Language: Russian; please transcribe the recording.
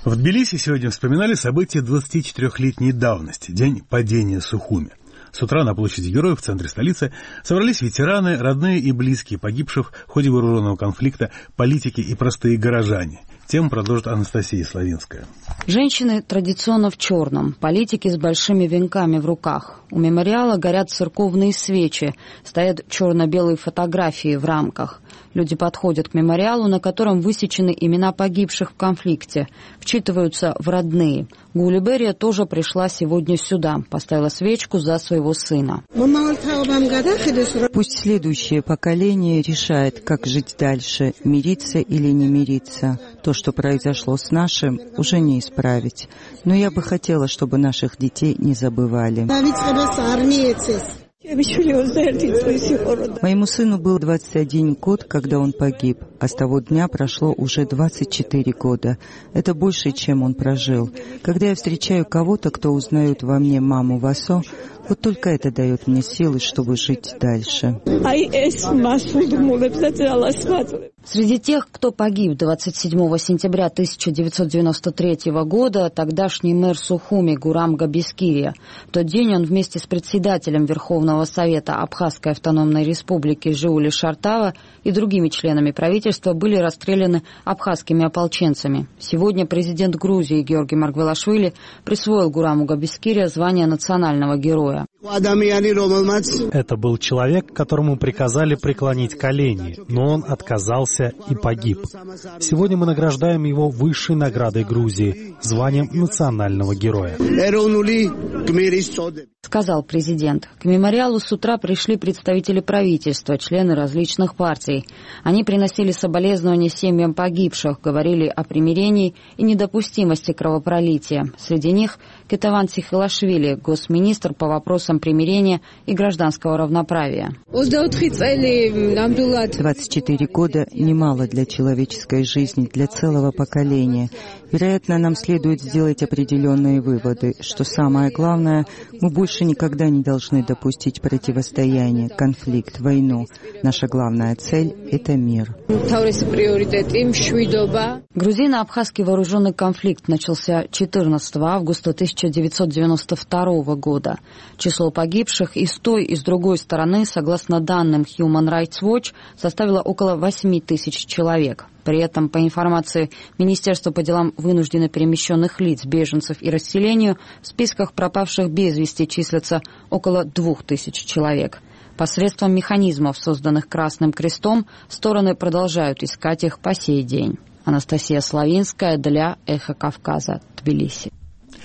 В Тбилиси сегодня вспоминали события 24-летней давности, день падения Сухуми. С утра на площади Героев в центре столицы собрались ветераны, родные и близкие погибших в ходе вооруженного конфликта, политики и простые горожане. Тему продолжит Анастасия Славинская. Женщины традиционно в черном, политики с большими венками в руках. У мемориала горят церковные свечи, стоят черно-белые фотографии в рамках. Люди подходят к мемориалу, на котором высечены имена погибших в конфликте, вчитываются в родные. Гули Берия тоже пришла сегодня сюда, поставила свечку за своего сына. Пусть следующее поколение решает, как жить дальше, мириться или не мириться. То, что произошло с нашим, уже не исправить. Но я бы хотела, чтобы наших детей не забывали. Моему сыну был 21 год, когда он погиб, а с того дня прошло уже 24 года. Это больше, чем он прожил. Когда я встречаю кого-то, кто узнает во мне маму Васо, вот только это дает мне силы, чтобы жить дальше. Среди тех, кто погиб 27 сентября 1993 года, тогдашний мэр Сухуми Гурам Габискирия. В тот день он вместе с председателем Верховного Совета Абхазской автономной республики Жиули Шартава и другими членами правительства были расстреляны абхазскими ополченцами. Сегодня президент Грузии Георгий Маргвелашвили присвоил Гураму Габискирия звание национального героя. Это был человек, которому приказали преклонить колени, но он отказался и погиб. Сегодня мы награждаем его высшей наградой Грузии, званием национального героя. Сказал президент. К мемориалу с утра пришли представители правительства, члены различных партий. Они приносили соболезнования семьям погибших, говорили о примирении и недопустимости кровопролития. Среди них Кетаван Цихилашвили, госминистр по вопросам примирения и гражданского равноправия. 24 года немало для человеческой жизни, для целого поколения. Вероятно, нам следует сделать определенные выводы, что самое главное, мы больше никогда не должны допустить противостояние, конфликт, войну. Наша главная цель — это мир. Грузино-абхазский вооруженный конфликт начался 14 августа 1992 года. Число погибших и с той, и с другой стороны, согласно данным Human Rights Watch, составило около 8 тысяч человек. При этом, по информации Министерства по делам вынужденно перемещенных лиц, беженцев и расселению, в списках пропавших без вести числятся около 2000 человек. Посредством механизмов, созданных Красным Крестом, стороны продолжают искать их по сей день. Анастасия Славинская для «Эхо Кавказа», Тбилиси.